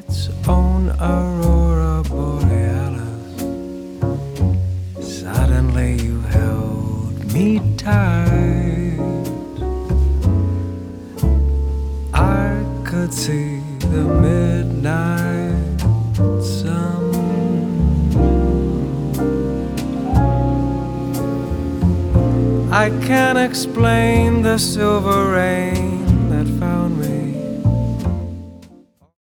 its own aurora borealis. Suddenly you held me tight. I could see the midnight sun. I can't explain the silver rain